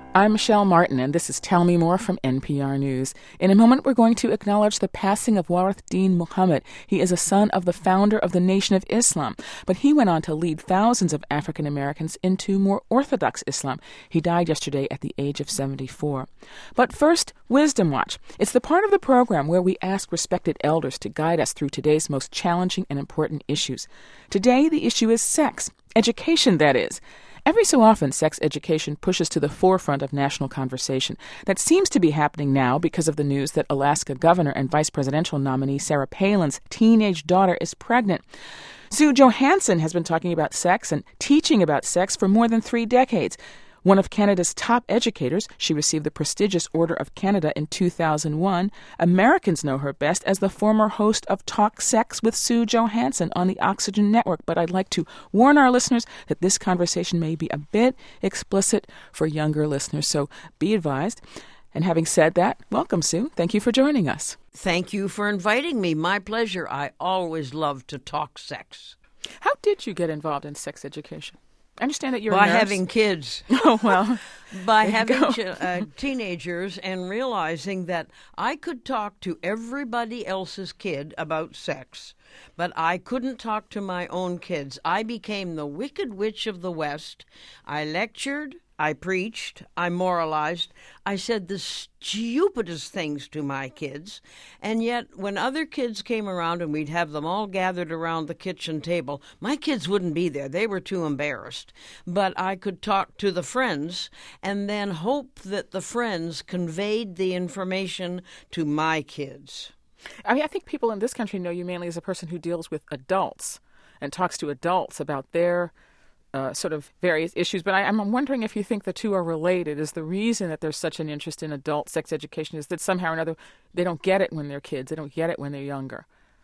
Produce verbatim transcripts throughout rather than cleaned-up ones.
I'm Michelle Martin, and this is Tell Me More from N P R News. In a moment, we're going to acknowledge the passing of Warith Deen Muhammad. He is a son of the founder of the Nation of Islam, but he went on to lead thousands of African Americans into more orthodox Islam. He died yesterday at the age of seventy-four. But first, Wisdom Watch. It's the part of the program where we ask respected elders to guide us through today's most challenging and important issues. Today, the issue is sex. Education, that is. Every so often, sex education pushes to the forefront of national conversation. That seems to be happening now because of the news that Alaska governor and vice presidential nominee Sarah Palin's teenage daughter is pregnant. Sue Johanson has been talking about sex and teaching about sex for more than three decades. One of Canada's top educators, she received the prestigious Order of Canada in two thousand one. Americans know her best as the former host of Talk Sex with Sue Johanson on the Oxygen Network. But I'd like to warn our listeners that this conversation may be a bit explicit for younger listeners, so be advised. And having said that, welcome, Sue. Thank you for joining us. Thank you for inviting me. My pleasure. I always love to talk sex. How did you get involved in sex education? I understand that you're By a nurse. having kids. Oh, well. By having ch- uh, teenagers and realizing that I could talk to everybody else's kid about sex, but I couldn't talk to my own kids. I became the Wicked Witch of the West. I lectured, I preached, I moralized. I said the stupidest things to my kids. And yet, when other kids came around and we'd have them all gathered around the kitchen table, my kids wouldn't be there. They were too embarrassed. But I could talk to the friends and then hope that the friends conveyed the information to my kids. I mean, I think people in this country know you mainly as a person who deals with adults and talks to adults about their Uh, sort of various issues, but I, I'm wondering if you think the two are related. Is the reason that there's such an interest in adult sex education is that somehow or another they don't get it when they're kids, they don't get it when they're younger?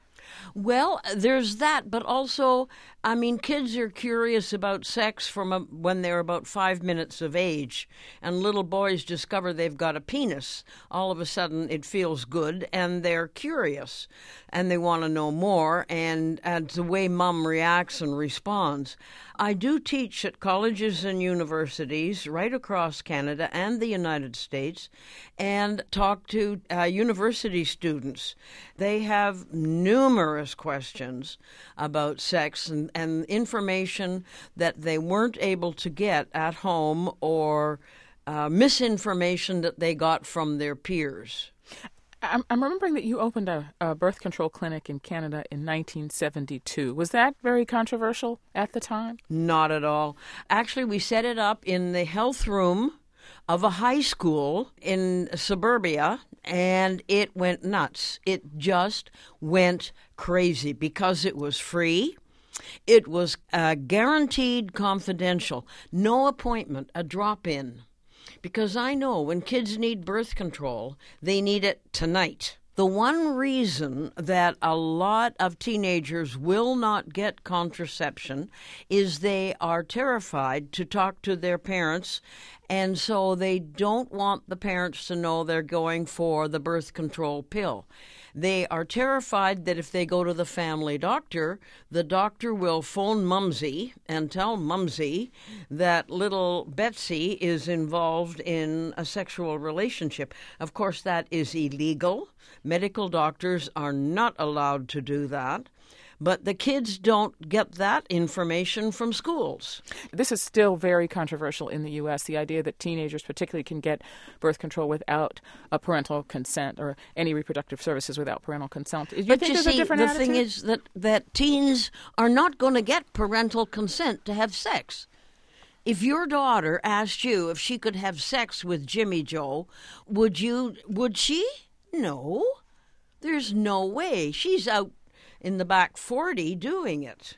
Well, there's that, but also, I mean, kids are curious about sex from a, when they're about five minutes of age, and little boys discover they've got a penis. All of a sudden, it feels good, and they're curious, and they want to know more, and, and the way mom reacts and responds. I do teach at colleges and universities right across Canada and the United States, and talk to uh, university students. They have numerous questions about sex and, and information that they weren't able to get at home, or uh, misinformation that they got from their peers. I'm, I'm remembering that you opened a, a birth control clinic in Canada in nineteen seventy-two. Was that very controversial at the time? Not at all. Actually, we set it up in the health room of a high school in suburbia, and it went nuts. It just went crazy because it was free. It was uh, guaranteed confidential. No appointment, a drop-in. Because I know when kids need birth control, they need it tonight. The one reason that a lot of teenagers will not get contraception is they are terrified to talk to their parents, and so they don't want the parents to know they're going for the birth control pill. They are terrified that if they go to the family doctor, the doctor will phone Mumsy and tell Mumsy that little Betsy is involved in a sexual relationship. Of course, that is illegal. Medical doctors are not allowed to do that. But the kids don't get that information from schools. This is still very controversial in the U S, the idea that teenagers particularly can get birth control without a parental consent or any reproductive services without parental consent. Do you but think you there's see, a different the attitude? thing is that, that teens are not going to get parental consent to have sex. If your daughter asked you if she could have sex with Jimmy Joe, would you? Would she? No. There's no way. She's out in the back forty doing it,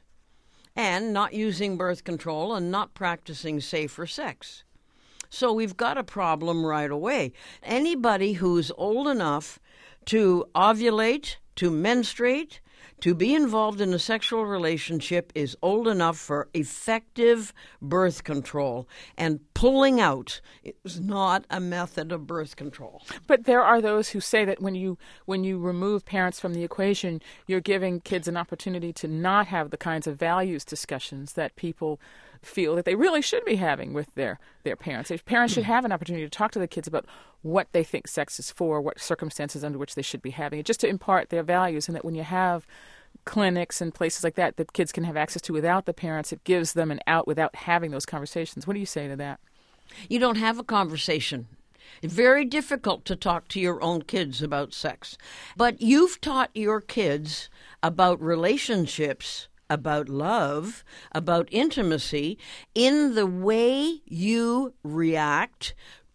and not using birth control and not practicing safer sex. So we've got a problem right away. Anybody who's old enough to ovulate, to menstruate, to be involved in a sexual relationship is old enough for effective birth control. And pulling out is not a method of birth control. But there are those who say that when you when you remove parents from the equation, you're giving kids an opportunity to not have the kinds of values discussions that people feel that they really should be having with their, their parents. If parents should have an opportunity to talk to the kids about what they think sex is for, what circumstances under which they should be having it, just to impart their values, and that when you have clinics and places like that that kids can have access to without the parents, it gives them an out without having those conversations. What do you say to that? You don't have a conversation. It's very difficult to talk to your own kids about sex. But you've taught your kids about relationships, about love, about intimacy, in the way you react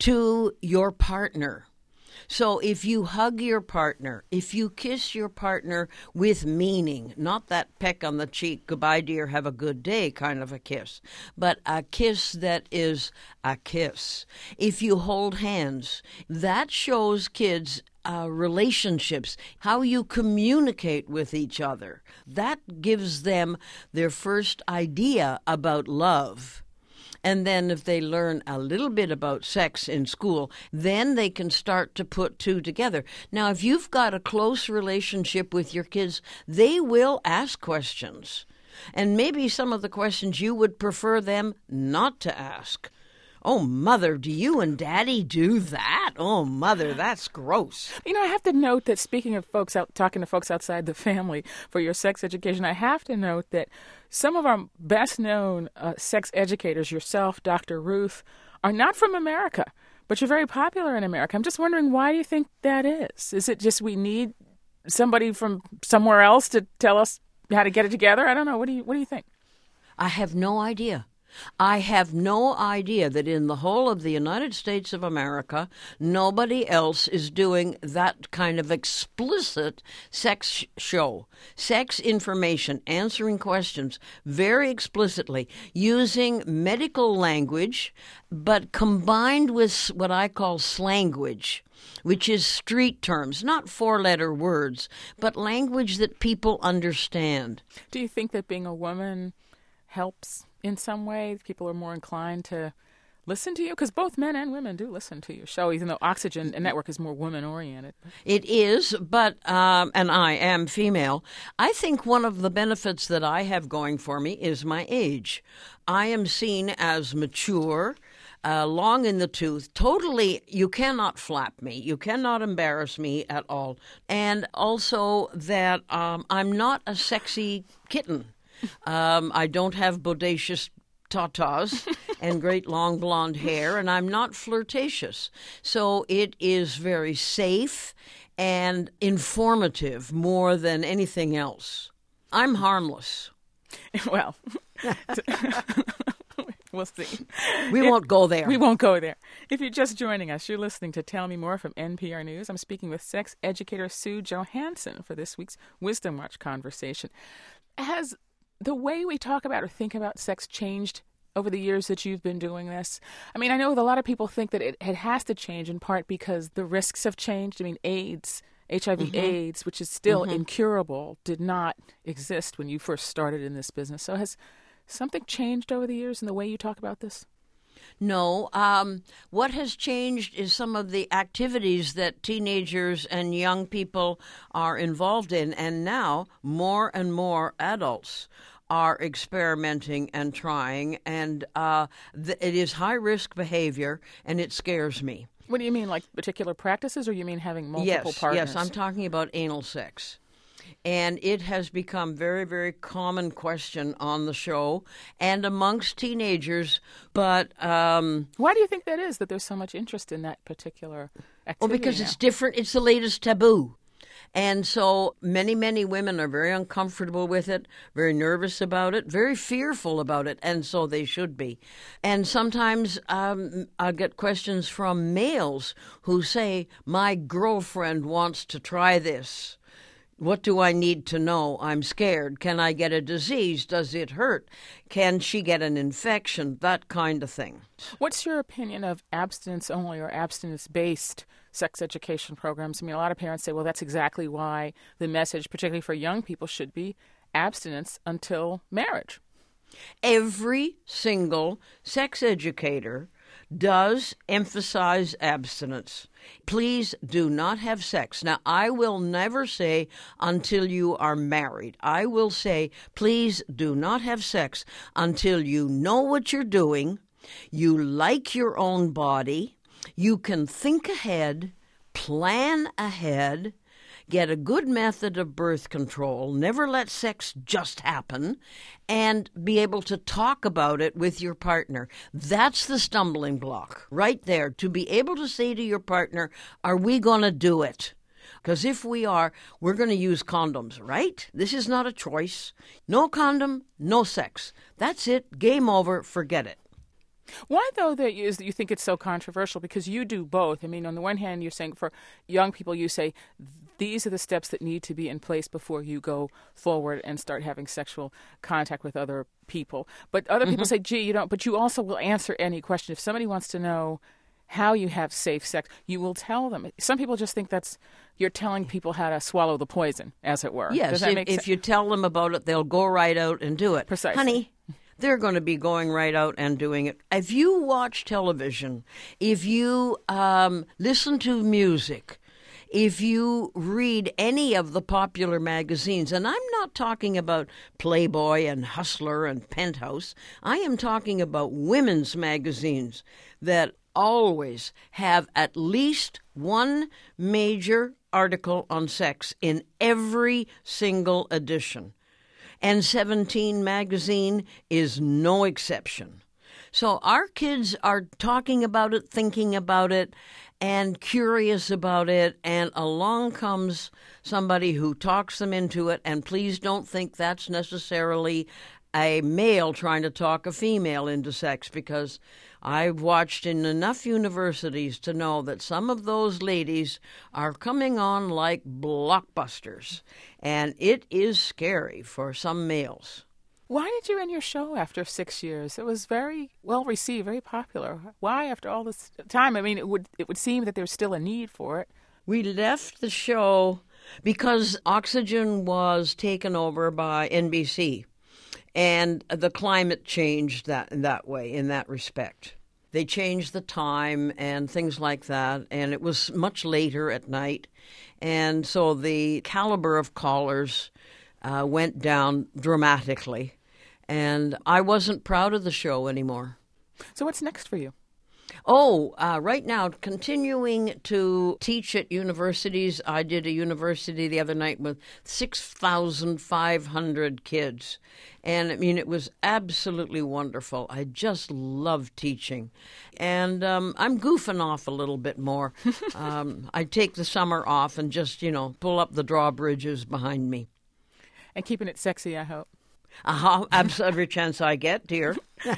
to your partner. So if you hug your partner, if you kiss your partner with meaning, not that peck on the cheek, goodbye dear, have a good day kind of a kiss, but a kiss that is a kiss. If you hold hands, that shows kids uh, relationships, how you communicate with each other. That gives them their first idea about love. And then if they learn a little bit about sex in school, then they can start to put two together. Now, if you've got a close relationship with your kids, they will ask questions. And maybe some of the questions you would prefer them not to ask. Oh, Mother, do you and Daddy do that? Oh, Mother, that's gross. You know, I have to note that speaking of folks out, talking to folks outside the family for your sex education, I have to note that some of our best-known uh, sex educators, yourself, Doctor Ruth, are not from America, but you're very popular in America. I'm just wondering, why do you think that is? Is it just we need somebody from somewhere else to tell us how to get it together? I don't know. What do you What do you think? I have no idea. I have no idea that in the whole of the United States of America, nobody else is doing that kind of explicit sex show, sex information, answering questions very explicitly, using medical language, but combined with what I call slanguage, which is street terms, not four-letter words, but language that people understand. Do you think that being a woman helps in some way? People are more inclined to listen to you? Because both men and women do listen to your show, even though Oxygen Network is more women-oriented. It is, but, um, and I am female. I think one of the benefits that I have going for me is my age. I am seen as mature, Uh, long in the tooth, totally, you cannot flap me. You cannot embarrass me at all. And also that um, I'm not a sexy kitten. Um, I don't have bodacious tatas and great long blonde hair, and I'm not flirtatious. So it is very safe and informative more than anything else. I'm harmless. Well, we'll see. We won't go there. We won't go there. If you're just joining us, you're listening to Tell Me More from N P R News. I'm speaking with sex educator Sue Johanson for this week's Wisdom Watch conversation. Has the way we talk about or think about sex changed over the years that you've been doing this? I mean, I know that a lot of people think that it, it has to change in part because the risks have changed. I mean, AIDS, H I V mm-hmm. AIDS, which is still mm-hmm. incurable, did not exist when you first started in this business. So has something changed over the years in the way you talk about this? No. Um, what has changed is some of the activities that teenagers and young people are involved in, and now more and more adults are experimenting and trying, and uh, th- it is high-risk behavior, and it scares me. What do you mean, like particular practices, or you mean having multiple yes, partners? Yes, I'm talking about anal sex. And it has become very, very common question on the show and amongst teenagers. But um, why do you think that is, that there's so much interest in that particular activity? Well, because now? It's different. It's the latest taboo. And so many, many women are very uncomfortable with it, very nervous about it, very fearful about it, and so they should be. And sometimes um, I get questions from males who say, my girlfriend wants to try this. What do I need to know? I'm scared. Can I get a disease? Does it hurt? Can she get an infection? That kind of thing. What's your opinion of abstinence-only or abstinence-based sex education programs? I mean, a lot of parents say, well, that's exactly why the message, particularly for young people, should be abstinence until marriage. Every single sex educator does emphasize abstinence. Please do not have sex. Now, I will never say until you are married. I will say, please do not have sex until you know what you're doing, you like your own body, you can think ahead, plan ahead, get a good method of birth control, never let sex just happen, and be able to talk about it with your partner. That's the stumbling block right there, to be able to say to your partner, are we going to do it? Because if we are, we're going to use condoms, right? This is not a choice. No condom, no sex. That's it. Game over. Forget it. Why, though, that you, you think it's so controversial? Because you do both. I mean, on the one hand, you're saying for young people, you say these are the steps that need to be in place before you go forward and start having sexual contact with other people. But other people Mm-hmm. say, gee, you don't. But you also will answer any question. If somebody wants to know how you have safe sex, you will tell them. Some people just think that's you're telling people how to swallow the poison, as it were. Yes, Does that if, make if sense? you tell them about it, they'll go right out and do it. Precisely. Honey, they're going to be going right out and doing it. If you watch television, if you um, listen to music, if you read any of the popular magazines, and I'm not talking about Playboy and Hustler and Penthouse, I am talking about women's magazines that always have at least one major article on sex in every single edition. And seventeen magazine is no exception. So our kids are talking about it, thinking about it, and curious about it, and along comes somebody who talks them into it, and please don't think that's necessarily a male trying to talk a female into sex, because I've watched in enough universities to know that some of those ladies are coming on like blockbusters, and it is scary for some males. Why did you end your show after six years? It was very well received, very popular. Why after all this time? I mean, it would it would seem that there's still a need for it. We left the show because Oxygen was taken over by N B C, and the climate changed that that way, in that respect. They changed the time and things like that, and it was much later at night, and so the caliber of callers uh, went down dramatically, and I wasn't proud of the show anymore. So what's next for you? Oh, uh, right now, continuing to teach at universities. I did a university the other night with six thousand five hundred kids. And, I mean, it was absolutely wonderful. I just love teaching. And um, I'm goofing off a little bit more. um, I take the summer off and just, you know, pull up the drawbridges behind me. And keeping it sexy, I hope. Uh-huh, every chance I get, dear.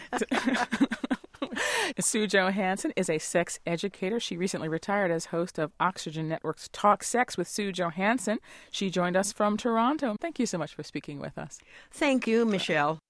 Sue Johanson is a sex educator. She recently retired as host of Oxygen Network's Talk Sex with Sue Johanson. She joined us from Toronto. Thank you so much for speaking with us. Thank you, Michelle.